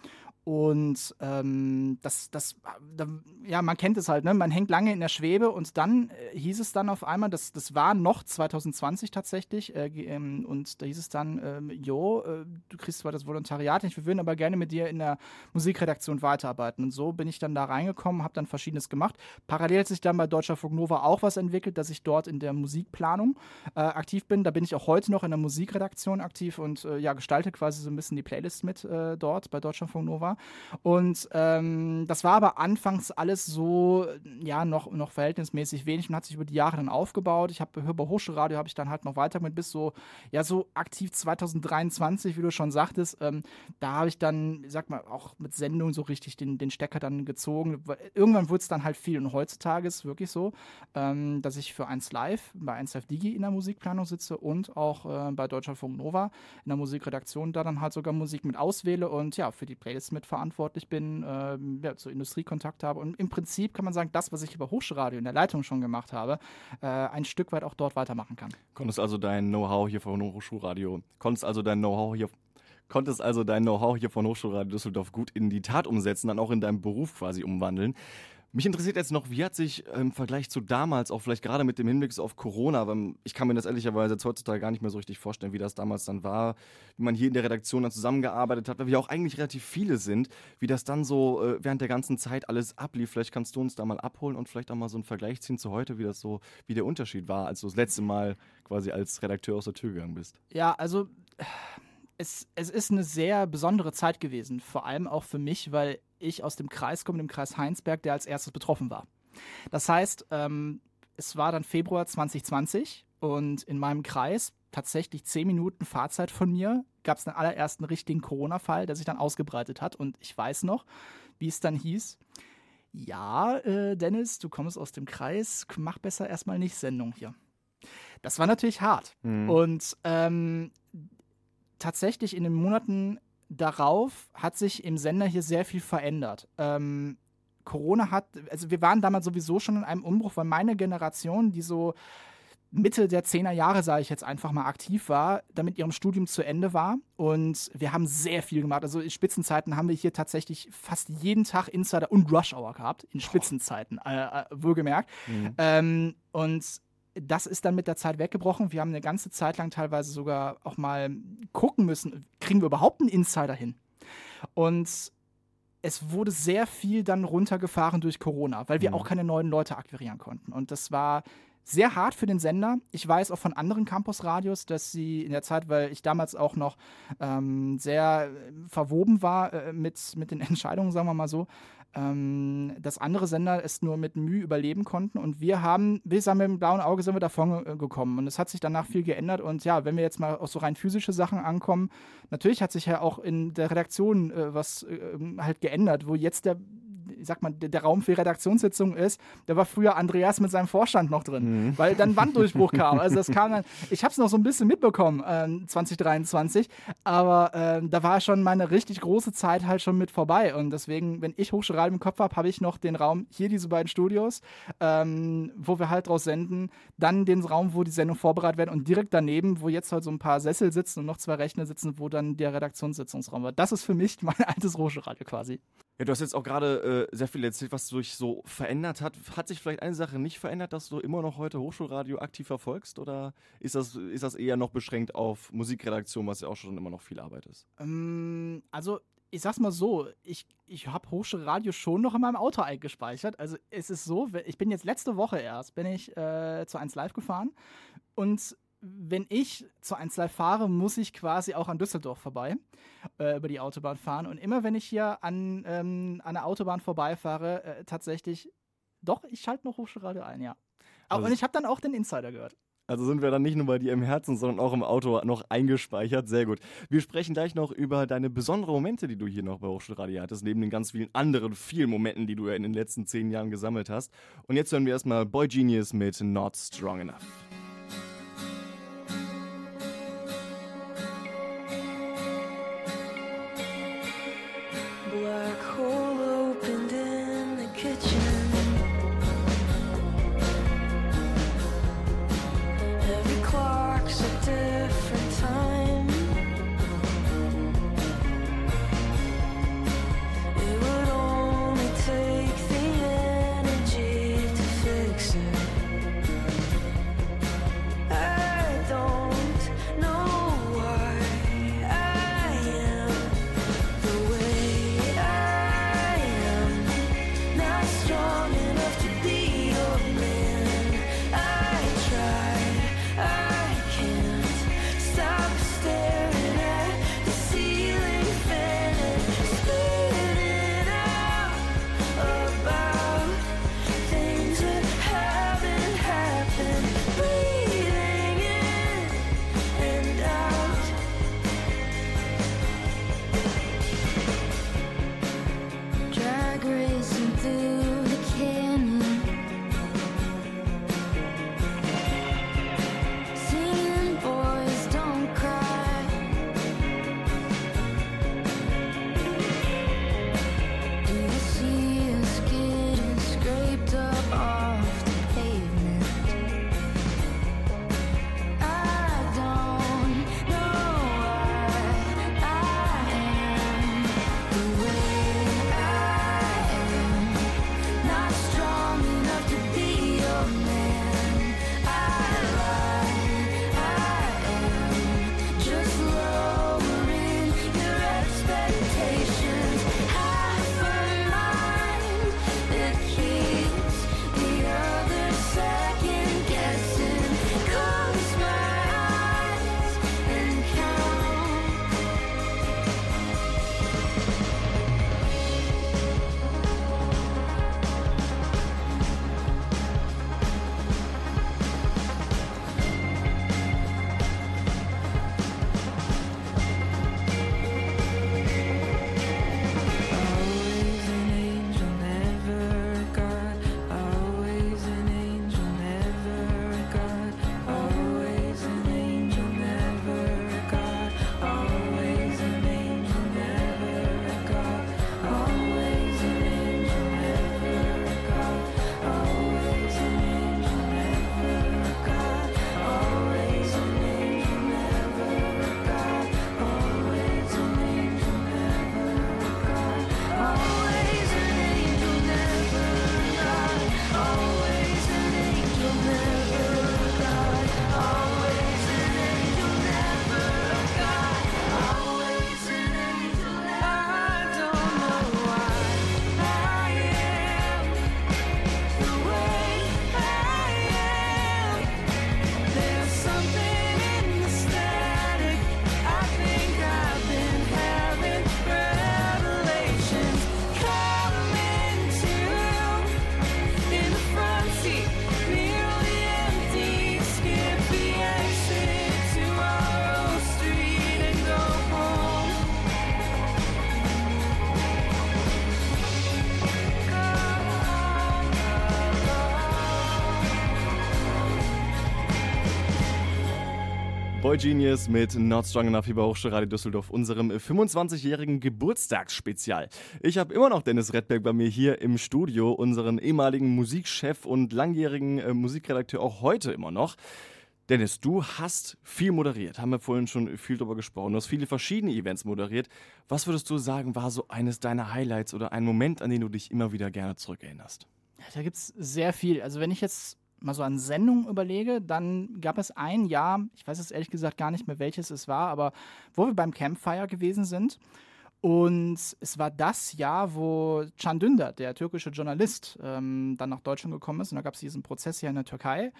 Und ähm, das, das, da, ja, man kennt es halt, ne? Man hängt lange in der Schwebe und dann äh, hieß es dann auf einmal, das, das war noch zwanzig zwanzig tatsächlich, äh, ähm, und da hieß es dann, ähm, jo, äh, du kriegst zwar das Volontariat nicht, wir würden aber gerne mit dir in der Musikredaktion weiterarbeiten. Und so bin ich dann da reingekommen, habe dann Verschiedenes gemacht. Parallel hat sich dann bei Deutschlandfunk Nova auch was entwickelt, dass ich dort in der Musikplanung äh, aktiv bin. Da bin ich auch heute noch in der Musikredaktion aktiv und äh, ja, gestalte quasi so ein bisschen die Playlist mit äh, dort bei Deutschlandfunk Nova. Und ähm, das war aber anfangs alles so, ja, noch, noch verhältnismäßig wenig und hat sich über die Jahre dann aufgebaut. Ich habe bei Hochschulradio habe ich dann halt noch weiter mit bis so, ja, so aktiv zwanzig dreiundzwanzig, wie du schon sagtest. Ähm, da habe ich dann, sag mal, auch mit Sendungen so richtig den, den Stecker dann gezogen. Irgendwann wurde es dann halt viel und heutzutage ist es wirklich so, ähm, dass ich für eins Live, bei eins Live Digi in der Musikplanung sitze und auch äh, bei Deutschlandfunk Nova in der Musikredaktion da dann halt sogar Musik mit auswähle und ja, für die Playlist mit verantwortlich bin, äh, ja, zur Industriekontakt habe und im Prinzip kann man sagen, das, was ich über Hochschulradio in der Leitung schon gemacht habe, äh, ein Stück weit auch dort weitermachen kann. Konntest also dein Know-how hier von Hochschulradio, konntest also dein Know-how hier konntest also dein Know-how hier von Hochschulradio Düsseldorf gut in die Tat umsetzen, dann auch in deinem Beruf quasi umwandeln. Mich interessiert jetzt noch, wie hat sich im Vergleich zu damals, auch vielleicht gerade mit dem Hinblick auf Corona, weil ich kann mir das ehrlicherweise jetzt heutzutage gar nicht mehr so richtig vorstellen, wie das damals dann war, wie man hier in der Redaktion dann zusammengearbeitet hat, weil wir auch eigentlich relativ viele sind, wie das dann so äh, während der ganzen Zeit alles ablief. Vielleicht kannst du uns da mal abholen und vielleicht auch mal so einen Vergleich ziehen zu heute, wie das so, wie der Unterschied war, als du das letzte Mal quasi als Redakteur aus der Tür gegangen bist. Ja, also es, es ist eine sehr besondere Zeit gewesen, vor allem auch für mich, weil ich aus dem Kreis komme, dem Kreis Heinsberg, der als erstes betroffen war. Das heißt, ähm, es war dann Februar zwanzig zwanzig und in meinem Kreis, tatsächlich zehn Minuten Fahrzeit von mir, gab es den allerersten richtigen Corona-Fall, der sich dann ausgebreitet hat. Und ich weiß noch, wie es dann hieß, ja, äh, Dennis, du kommst aus dem Kreis, mach besser erstmal nicht Sendung hier. Das war natürlich hart. Mhm. Und ähm, tatsächlich in den Monaten darauf hat sich im Sender hier sehr viel verändert. Ähm, Corona hat, also wir waren damals sowieso schon in einem Umbruch, weil meine Generation, die so Mitte der zehner Jahre, sage ich jetzt einfach mal, aktiv war, damit ihrem Studium zu Ende war. Und wir haben sehr viel gemacht. Also in Spitzenzeiten haben wir hier tatsächlich fast jeden Tag Insider und Rush Hour gehabt. In Spitzenzeiten, äh, äh, wohlgemerkt. Mhm. Ähm, und das ist dann mit der Zeit weggebrochen. Wir haben eine ganze Zeit lang teilweise sogar auch mal gucken müssen, kriegen wir überhaupt einen Insider hin? Und es wurde sehr viel dann runtergefahren durch Corona, weil wir mhm. auch keine neuen Leute akquirieren konnten. Und das war sehr hart für den Sender. Ich weiß auch von anderen Campusradios, dass sie in der Zeit, weil ich damals auch noch ähm, sehr verwoben war äh, mit, mit den Entscheidungen, sagen wir mal so, ähm, dass andere Sender es nur mit Mühe überleben konnten. Und wir haben, wir sagen, mit dem blauen Auge sind wir davon äh, gekommen. Und es hat sich danach viel geändert. Und ja, wenn wir jetzt mal auf so rein physische Sachen ankommen, natürlich hat sich ja auch in der Redaktion äh, was äh, halt geändert, wo jetzt der ich sag mal, der, der Raum für Redaktionssitzungen ist, da war früher Andreas mit seinem Vorstand noch drin, mhm. weil dann Wanddurchbruch kam. Also das kam dann, ich habe es noch so ein bisschen mitbekommen, äh, zwanzig dreiundzwanzig, aber äh, da war schon meine richtig große Zeit halt schon mit vorbei und deswegen, wenn ich Hochschulradio im Kopf habe, habe ich noch den Raum, hier diese beiden Studios, ähm, wo wir halt draus senden, dann den Raum, wo die Sendung vorbereitet werden und direkt daneben, wo jetzt halt so ein paar Sessel sitzen und noch zwei Rechner sitzen, wo dann der Redaktionssitzungsraum war. Das ist für mich mein altes Hochschulradio quasi. Ja, du hast jetzt auch gerade äh, sehr viel erzählt, was sich so verändert hat. Hat sich vielleicht eine Sache nicht verändert, dass du immer noch heute Hochschulradio aktiv verfolgst? Oder ist das, ist das eher noch beschränkt auf Musikredaktion, was ja auch schon immer noch viel Arbeit ist? Ähm, also, ich sag's mal so, ich, ich habe Hochschulradio schon noch in meinem Auto eingespeichert. Also, es ist so, ich bin jetzt letzte Woche erst, bin ich äh, zu eins Live gefahren und wenn ich zu eins Live fahre, muss ich quasi auch an Düsseldorf vorbei, äh, über die Autobahn fahren. Und immer wenn ich hier an, ähm, an der Autobahn vorbeifahre, äh, tatsächlich, doch, ich schalte noch Hochschulradio ein, ja. Also, und ich habe dann auch den Insider gehört. Also sind wir dann nicht nur bei dir im Herzen, sondern auch im Auto noch eingespeichert. Sehr gut. Wir sprechen gleich noch über deine besonderen Momente, die du hier noch bei Hochschulradio hattest, neben den ganz vielen anderen vielen Momenten, die du ja in den letzten zehn Jahren gesammelt hast. Und jetzt hören wir erstmal Boy Genius mit Not Strong Enough. Boy Genius mit Not Strong Enough hier bei Hochschulradio Düsseldorf, unserem fünfundzwanzigjährigen Geburtstagsspezial. Ich habe immer noch Dennis Redberg bei mir hier im Studio, unseren ehemaligen Musikchef und langjährigen äh, Musikredakteur, auch heute immer noch. Dennis, du hast viel moderiert, haben wir vorhin schon viel drüber gesprochen. Du hast viele verschiedene Events moderiert. Was würdest du sagen, war so eines deiner Highlights oder ein Moment, an den du dich immer wieder gerne zurückerinnerst? Da gibt es sehr viel. Also wenn ich jetzt mal so an Sendungen überlege, dann gab es ein Jahr, ich weiß jetzt ehrlich gesagt gar nicht mehr, welches es war, aber wo wir beim Campfire gewesen sind. Und es war das Jahr, wo Can Dündar, der türkische Journalist, ähm, dann nach Deutschland gekommen ist. Und da gab es diesen Prozess hier in der Türkei.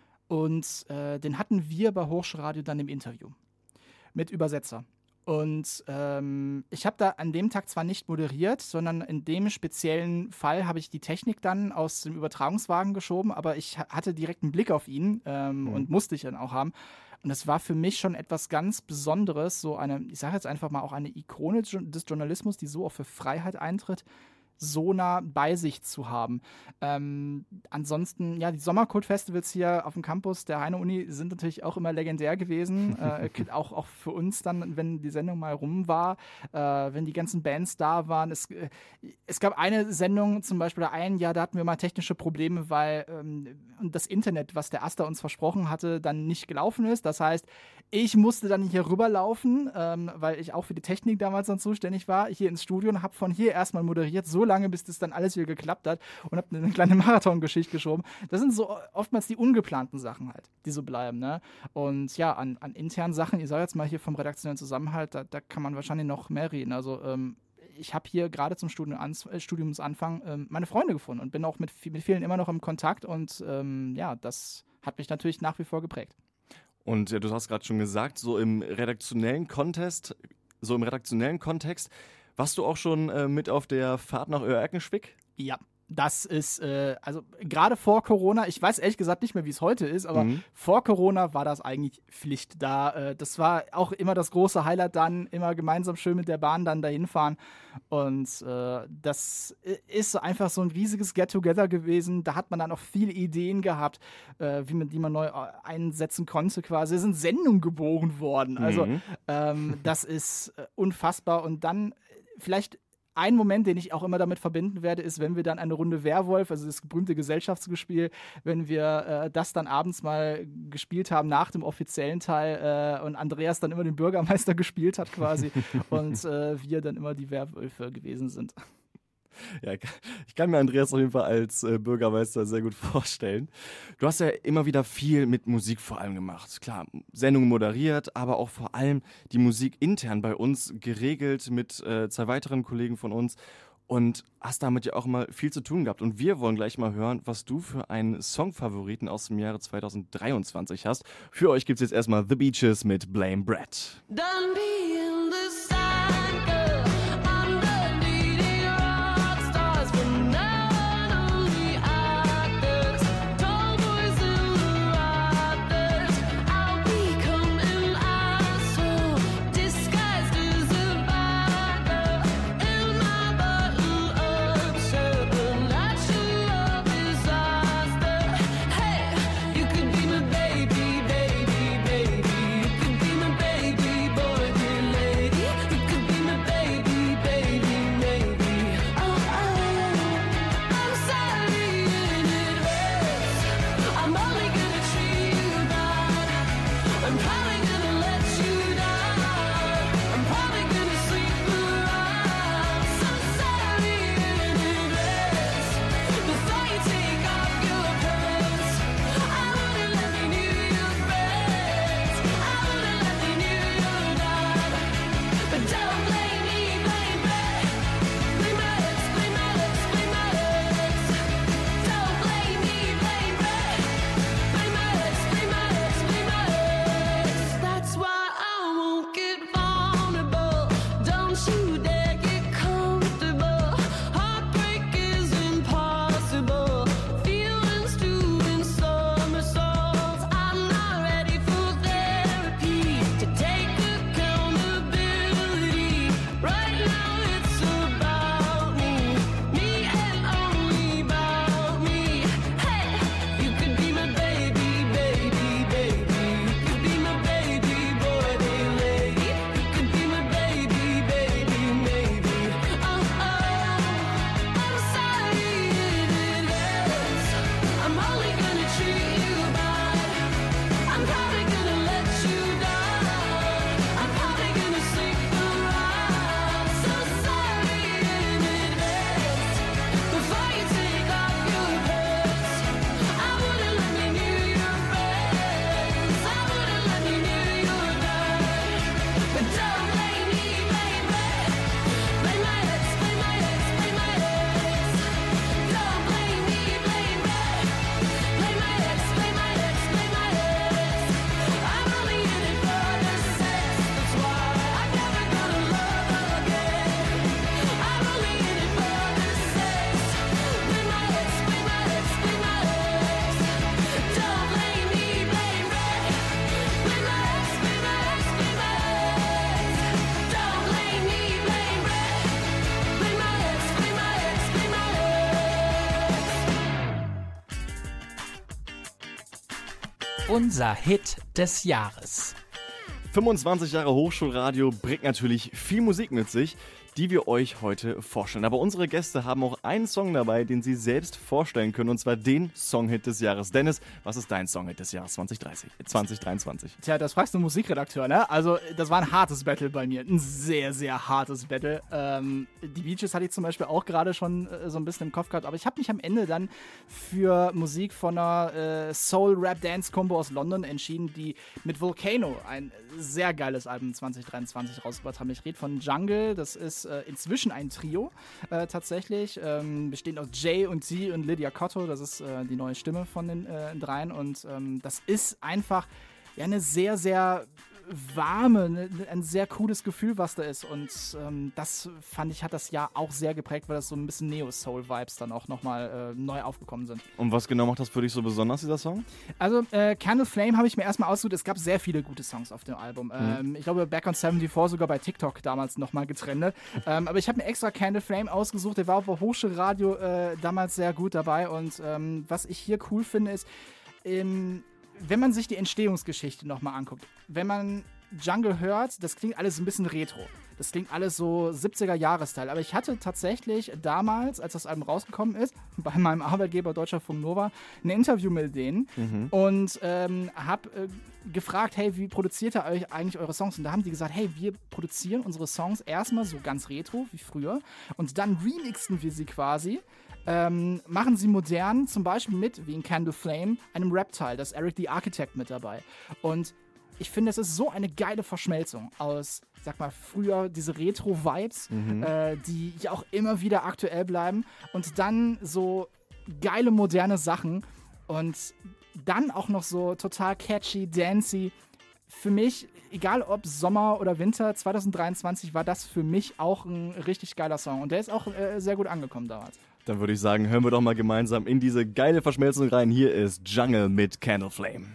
Und äh, den hatten wir bei Hochschulradio dann im Interview mit Übersetzer. Und ähm, ich habe da an dem Tag zwar nicht moderiert, sondern in dem speziellen Fall habe ich die Technik dann aus dem Übertragungswagen geschoben, aber ich ha- hatte direkt einen Blick auf ihn ähm, mhm. und musste ich dann auch haben. Und das war für mich schon etwas ganz Besonderes, so eine, ich sage jetzt einfach mal auch eine Ikone des Journalismus, die so auch für Freiheit eintritt, so nah bei sich zu haben. Ähm, ansonsten, ja, die Sommerkult-Festivals hier auf dem Campus der Heine-Uni sind natürlich auch immer legendär gewesen. äh, auch, auch für uns dann, wenn die Sendung mal rum war, äh, wenn die ganzen Bands da waren. Es, äh, es gab eine Sendung, zum Beispiel ein Jahr, da hatten wir mal technische Probleme, weil ähm, das Internet, was der Aster uns versprochen hatte, dann nicht gelaufen ist. Das heißt, ich musste dann hier rüberlaufen, ähm, weil ich auch für die Technik damals dann zuständig war, hier ins Studio und habe von hier erstmal moderiert, so lange, bis das dann alles wieder geklappt hat und habe eine kleine Marathon-Geschichte geschoben. Das sind so oftmals die ungeplanten Sachen halt, die so bleiben, ne? Und ja, an, an internen Sachen, ich sage jetzt mal hier vom redaktionellen Zusammenhalt, da, da kann man wahrscheinlich noch mehr reden. Also ähm, ich habe hier gerade zum Studium, äh, Studiumsanfang ähm, meine Freunde gefunden und bin auch mit, mit vielen immer noch im Kontakt und ähm, ja, das hat mich natürlich nach wie vor geprägt. Und ja, du hast gerade schon gesagt, so im redaktionellen Kontext, so im redaktionellen Kontext, warst du auch schon äh, mit auf der Fahrt nach Öhr-Erkenschwick? Ja. Das ist, äh, also gerade vor Corona, ich weiß ehrlich gesagt nicht mehr, wie es heute ist, aber mhm. vor Corona war das eigentlich Pflicht da. Äh, das war auch immer das große Highlight dann, immer gemeinsam schön mit der Bahn dann dahin fahren. Und äh, das ist einfach so ein riesiges Get-Together gewesen. Da hat man dann auch viele Ideen gehabt, äh, wie man die man neu einsetzen konnte quasi. Es sind Sendungen geboren worden. Also mhm. ähm, das ist äh, unfassbar. Und dann vielleicht ein Moment, den ich auch immer damit verbinden werde, ist, wenn wir dann eine Runde Werwolf, also das berühmte Gesellschaftsspiel, wenn wir äh, das dann abends mal gespielt haben nach dem offiziellen Teil äh, und Andreas dann immer den Bürgermeister gespielt hat quasi und äh, wir dann immer die Werwölfe gewesen sind. Ja, ich kann mir Andreas auf jeden Fall als äh, Bürgermeister sehr gut vorstellen. Du hast ja immer wieder viel mit Musik vor allem gemacht. Klar, Sendungen moderiert, aber auch vor allem die Musik intern bei uns geregelt mit äh, zwei weiteren Kollegen von uns und hast damit ja auch immer viel zu tun gehabt. Und wir wollen gleich mal hören, was du für einen Songfavoriten aus dem Jahre zweitausenddreiundzwanzig hast. Für euch gibt es jetzt erstmal The Beaches mit Blame Brett. Done being the cycle. Baby, baby, you could be my baby boy. Unser Hit des Jahres. fünfundzwanzig Jahre Hochschulradio bringt natürlich viel Musik mit sich, die wir euch heute vorstellen. Aber unsere Gäste haben auch einen Song dabei, den sie selbst vorstellen können, und zwar den Songhit des Jahres. Dennis, was ist dein Songhit des Jahres zwanzig dreißig, zwanzig dreiundzwanzig? Tja, das fragst du Musikredakteur, ne? Also, das war ein hartes Battle bei mir. Ein sehr, sehr hartes Battle. Ähm, die Bee Gees hatte ich zum Beispiel auch gerade schon äh, so ein bisschen im Kopf gehabt, aber ich habe mich am Ende dann für Musik von einer äh, Soul-Rap-Dance-Kombo aus London entschieden, die mit Volcano ein sehr geiles Album zwanzig dreiundzwanzig rausgebracht haben. Ich rede von Jungle, das ist äh, inzwischen ein Trio äh, tatsächlich, ähm, bestehend aus Jay und Sie und Lydia Cotto, das ist äh, die neue Stimme von den äh, dreien, und ähm, das ist einfach ja eine sehr, sehr warme, ne, ein sehr cooles Gefühl, was da ist, und ähm, das fand ich, hat das Jahr auch sehr geprägt, weil das so ein bisschen Neo-Soul-Vibes dann auch nochmal äh, neu aufgekommen sind. Und was genau macht das für dich so besonders, dieser Song? Also äh, Candle Flame habe ich mir erstmal ausgesucht, es gab sehr viele gute Songs auf dem Album. Mhm. Ähm, ich glaube Back on seventy-four sogar bei TikTok damals nochmal getrennt. ähm, aber ich habe mir extra Candle Flame ausgesucht, der war auf der Hochschulradio äh, damals sehr gut dabei, und ähm, was ich hier cool finde ist, ähm, wenn man sich die Entstehungsgeschichte nochmal anguckt, wenn man Jungle hört, das klingt alles ein bisschen retro. Das klingt alles so siebziger-Jahres-Style. Aber ich hatte tatsächlich damals, als das Album rausgekommen ist, bei meinem Arbeitgeber Deutscher Funk Nova, ein Interview mit denen mhm. und ähm, habe äh, gefragt, hey, wie produziert ihr euch eigentlich eure Songs? Und da haben die gesagt, hey, wir produzieren unsere Songs erstmal so ganz retro, wie früher, und dann remixen wir sie quasi. Ähm, machen sie modern, zum Beispiel mit, wie in Candle Flame, einem Rap-Teil, da ist Eric the Architect mit dabei. Und ich finde, es ist so eine geile Verschmelzung aus, sag mal, früher diese Retro-Vibes, mhm. äh, die ja auch immer wieder aktuell bleiben, und dann so geile, moderne Sachen und dann auch noch so total catchy, dancey. Für mich, egal ob Sommer oder Winter, zwanzig dreiundzwanzig war das für mich auch ein richtig geiler Song, und der ist auch äh, sehr gut angekommen damals. Dann würde ich sagen, hören wir doch mal gemeinsam in diese geile Verschmelzung rein. Hier ist Jungle mit Candle Flame.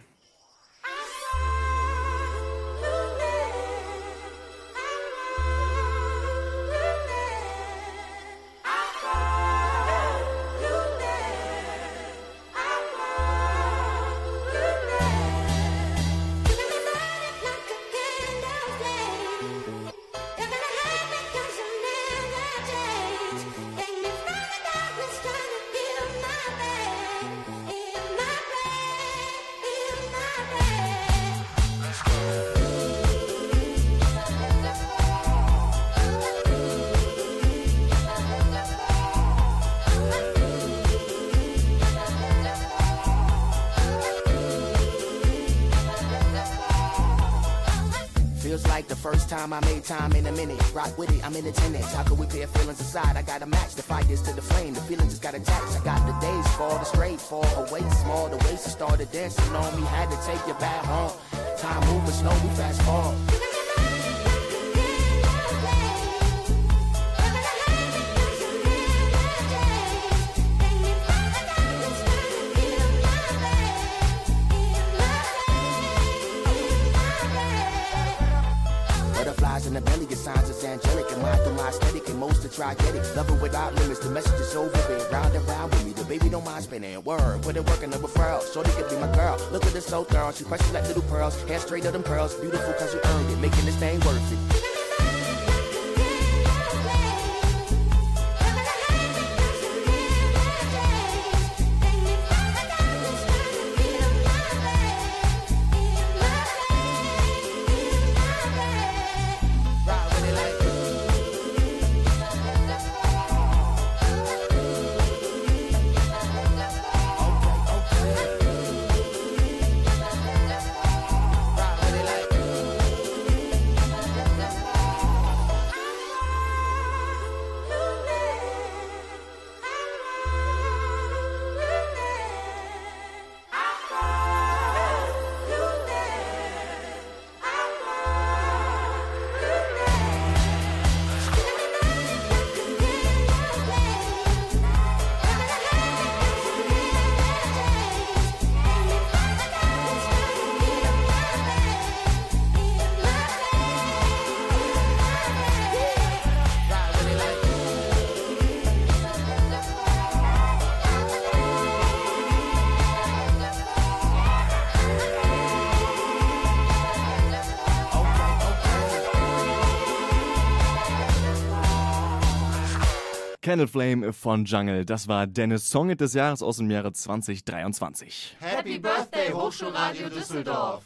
First time I made time in a minute. Rock with it, I'm in attendance. How could we pair feelings aside? I gotta match the fires to the flame. The feelings just got attached. I got the days fall, the straight fall away small. The waist started dancing on me. Had to take you back home. Time moving slow, we fast forward. In the belly, your signs is angelic, and mine through my aesthetic, and most are try get it. Love it without limits, the message is over, been round and round with me. The baby don't mind spinning, word, put it work in the referral. Shorty could be my girl, look at this so thorough. She precious like little pearls, hair straight of them pearls. Beautiful cause you earned it, making this thing worth it. Candle Flame von Jungle. Das war Dennis Song des Jahres aus dem Jahre zwanzig dreiundzwanzig. Happy Birthday, Hochschulradio Düsseldorf!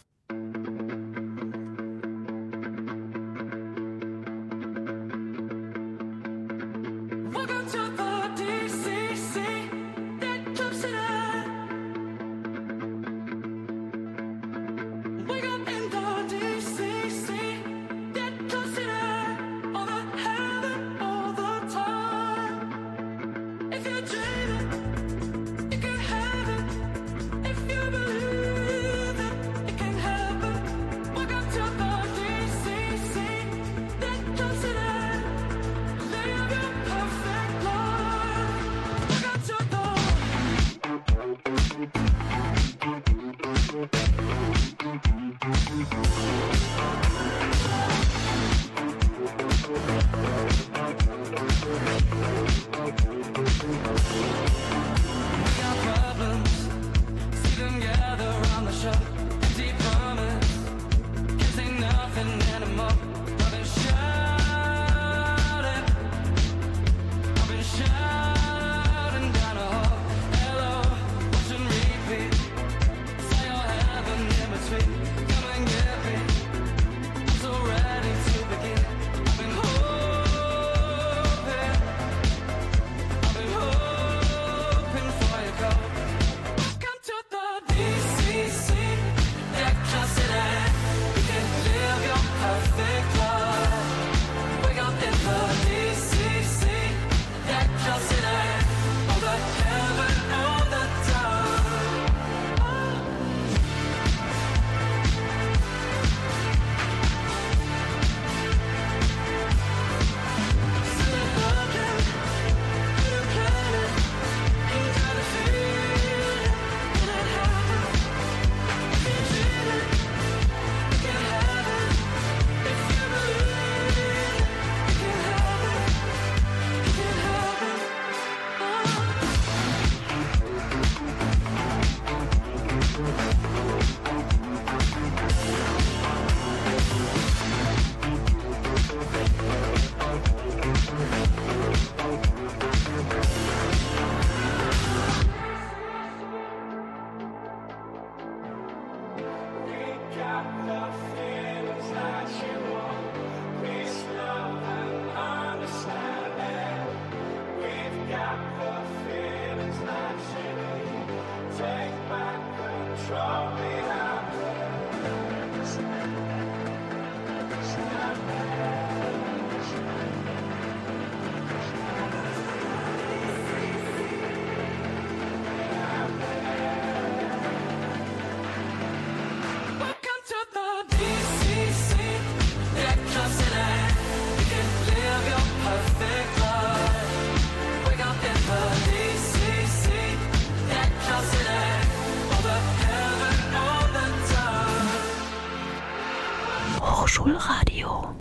Hochschulradio.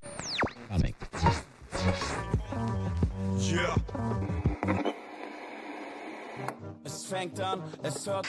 Yeah. Es fängt an, es hört.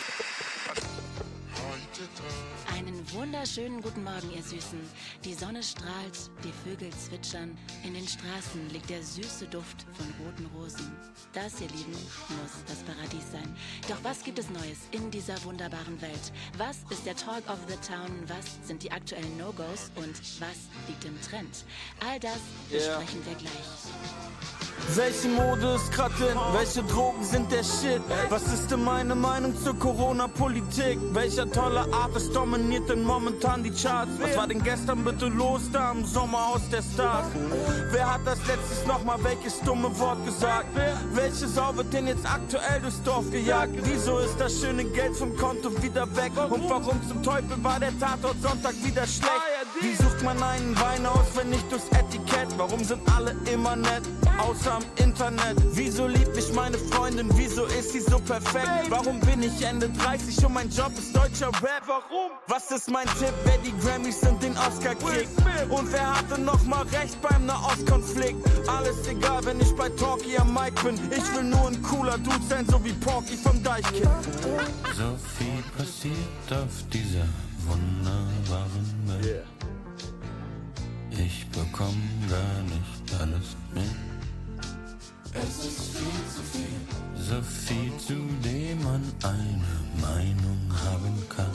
Einen wunderschönen guten Morgen, ihr Süßen. Die Sonne strahlt, die Vögel zwitschern. In den Straßen liegt der süße Duft von roten Rosen. Das, ihr Lieben, muss das Paradies sein. Doch was gibt es Neues in dieser wunderbaren Welt? Was ist der Talk of the Town? Was sind die aktuellen No-Gos? Und was liegt im Trend? All das Yeah. besprechen wir gleich. Welche Mode ist grad in? Welche Drogen sind der Shit? Was ist denn meine Meinung zur Corona-Politik? Welcher tolle Artist dominiert denn momentan die Charts? Was war denn gestern bitte los da im Sommerhaus der Stars? Wer hat das letztes nochmal welches dumme Wort gesagt? Welche Sau wird denn jetzt aktuell durchs Dorf gejagt? Wieso ist das schöne Geld vom Konto wieder weg? Und warum zum Teufel war der Tatort Sonntag wieder schlecht? Wie sucht man einen Wein aus, wenn nicht durchs Etikett? Warum sind alle immer nett, außer am Internet? Wieso liebt mich meine Freundin, wieso ist sie so perfekt? Warum bin ich Ende dreißig und mein Job ist deutscher Rap? Warum? Was ist mein Tipp, wer die Grammys und den Oscar kriegt? Und wer hatte noch mal recht beim Nahostkonflikt? Alles egal, wenn ich bei Talkie am Mic bin. Ich will nur ein cooler Dude sein, so wie Porky vom Deichkind. So viel passiert auf dieser wunderbaren Welt. Ich bekomm gar nicht alles mit. Es ist viel zu viel. So viel, zu dem man eine Meinung haben kann.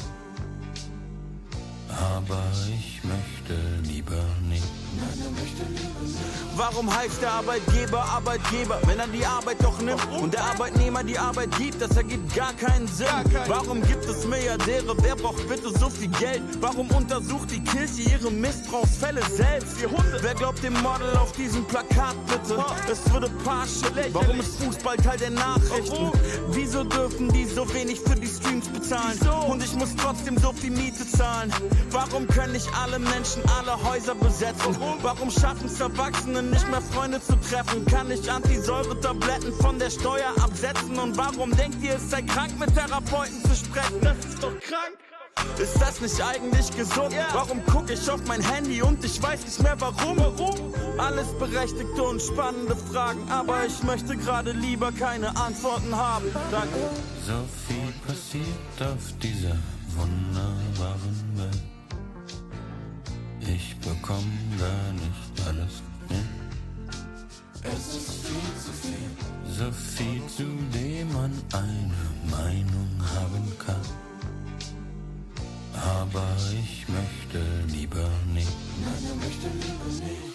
Aber ich möchte lieber nicht. Nein, er möchte lieber nicht. Warum heißt der Arbeitgeber Arbeitgeber, wenn er die Arbeit doch nimmt? Und der Arbeitnehmer die Arbeit gibt, das ergibt gar keinen Sinn. Gar keinen. Warum gibt es Milliardäre, wer braucht bitte so viel Geld? Warum untersucht die Kirche ihre Missbrauchsfälle selbst? Wer glaubt dem Model auf diesem Plakat bitte? Es würde partial. Warum ist Fußball Teil der Nachrichten? Wieso dürfen die so wenig für die Streams bezahlen? Und ich muss trotzdem so viel Miete zahlen? Warum können nicht alle Menschen alle Häuser besetzen? Warum schaffen es Erwachsene nicht mehr Freunde zu treffen? Kann ich Antisäure-Tabletten von der Steuer absetzen? Und warum denkt ihr, es sei krank, mit Therapeuten zu sprechen? Das ist doch krank! Ist das nicht eigentlich gesund? Yeah. Warum gucke ich auf mein Handy und ich weiß nicht mehr warum? Warum? Alles berechtigte und spannende Fragen, aber ich möchte gerade lieber keine Antworten haben. Danke. So viel passiert auf dieser wunderbaren Welt. Ich bekomm gar nicht alles mit. Es ist viel zu viel. So viel, zu dem man eine Meinung haben kann. Aber ich möchte lieber nicht. Nein, er möchte lieber nicht.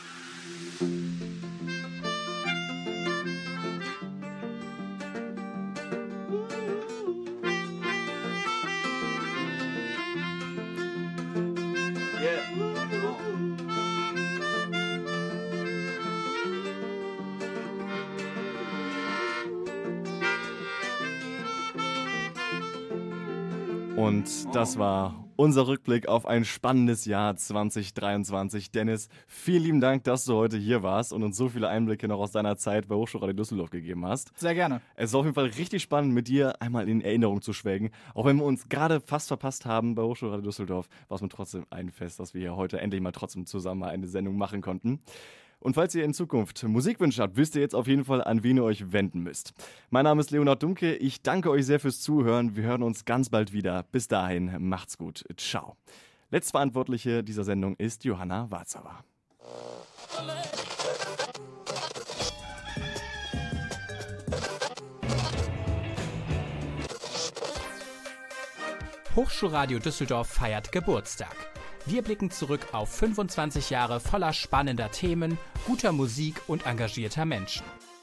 Und das war unser Rückblick auf ein spannendes Jahr zwanzig dreiundzwanzig. Dennis, vielen lieben Dank, dass du heute hier warst und uns so viele Einblicke noch aus deiner Zeit bei Hochschulradio Düsseldorf gegeben hast. Sehr gerne. Es ist auf jeden Fall richtig spannend, mit dir einmal in Erinnerung zu schwelgen. Auch wenn wir uns gerade fast verpasst haben bei Hochschulradio Düsseldorf, war es mir trotzdem ein Fest, dass wir hier heute endlich mal trotzdem zusammen mal eine Sendung machen konnten. Und falls ihr in Zukunft Musikwünsche habt, wisst ihr jetzt auf jeden Fall, an wen ihr euch wenden müsst. Mein Name ist Leonard Dumke, ich danke euch sehr fürs Zuhören. Wir hören uns ganz bald wieder. Bis dahin, macht's gut. Ciao. Letztverantwortliche dieser Sendung ist Johanna Warzawa. Hochschulradio Düsseldorf feiert Geburtstag. Wir blicken zurück auf fünfundzwanzig Jahre voller spannender Themen, guter Musik und engagierter Menschen.